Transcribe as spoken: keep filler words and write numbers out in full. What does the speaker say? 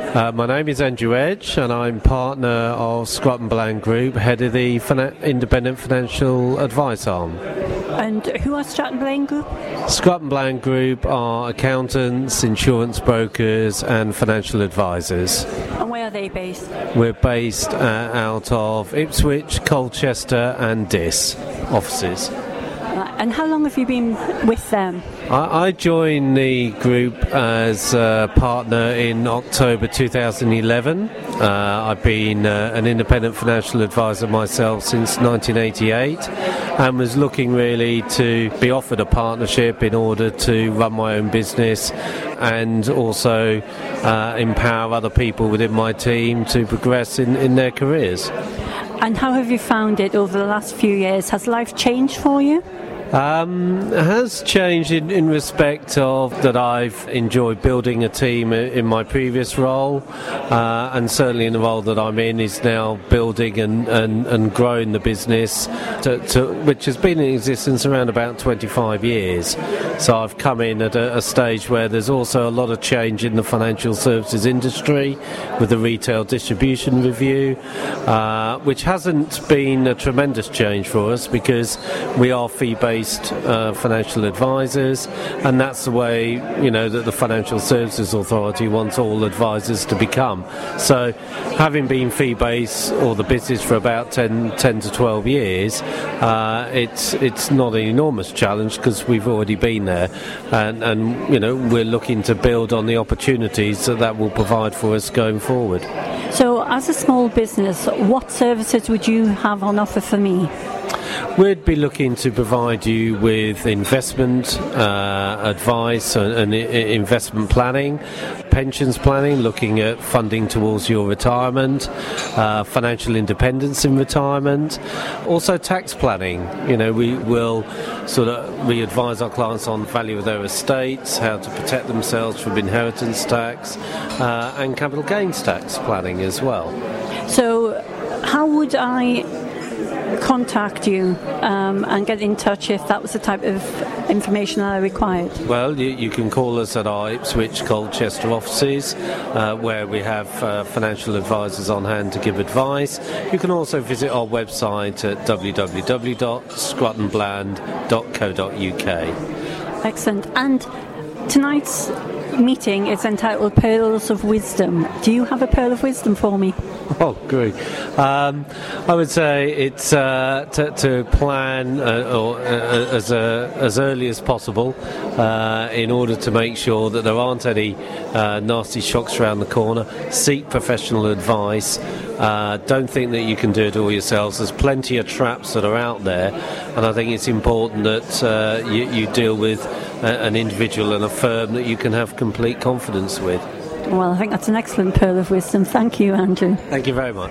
Uh, my name is Andrew Edge, and I'm partner of Scott and Bland Group, head of the Fina- Independent Financial Advice arm. And who are Scott and Bland Group? Scott and Bland Group are accountants, insurance brokers, and financial advisors. And where are they based? We're based uh, out of Ipswich, Colchester, and Diss offices. And how long have you been with them? I, I joined the group as a partner in October two thousand eleven. Uh, I've been uh, an independent financial advisor myself since nineteen eighty-eight, and was looking really to be offered a partnership in order to run my own business and also uh, empower other people within my team to progress in, in their careers. And how have you found it over the last few years? Has life changed for you? Um, it has changed in, in respect of that I've enjoyed building a team in my previous role, uh, and certainly in the role that I'm in is now building and, and, and growing the business, to, to, which has been in existence around about twenty-five years. So I've come in at a, a stage where there's also a lot of change in the financial services industry with the retail distribution review, uh, which hasn't been a tremendous change for us because we are fee-based Uh, financial advisors, and that's the way, you know, that the Financial Services Authority wants all advisors to become. So having been fee-based or the business for about ten, ten to twelve years, uh, it's it's not an enormous challenge because we've already been there, and, and you know, we're looking to build on the opportunities that that will provide for us going forward. So as a small business, what services would you have on offer for me? We'd be looking to provide you with investment uh, advice and, and I- investment planning, pensions planning, looking at funding towards your retirement, uh, financial independence in retirement, also tax planning. You know, we will sort of we advise our clients on the value of their estates, how to protect themselves from inheritance tax, uh, and capital gains tax planning as well. So how would I contact you um, and get in touch if that was the type of information that I required? Well, you, you can call us at our Ipswich, Colchester offices, uh, where we have uh, financial advisors on hand to give advice. You can also visit our website at w w w dot scott and bland dot co dot u k. Excellent. And tonight's meeting is entitled Pearls of Wisdom. Do you have a pearl of wisdom for me? Oh, great. Um, I would say it's uh, to, to plan uh, or, uh, as, uh, as early as possible uh, in order to make sure that there aren't any uh, nasty shocks around the corner. Seek professional advice. Uh, don't think that you can do it all yourselves. There's plenty of traps that are out there, and I think it's important that uh, you, you deal with a, an individual and a firm that you can have complete confidence with. Well, I think that's an excellent pearl of wisdom. Thank you, Andrew. Thank you very much.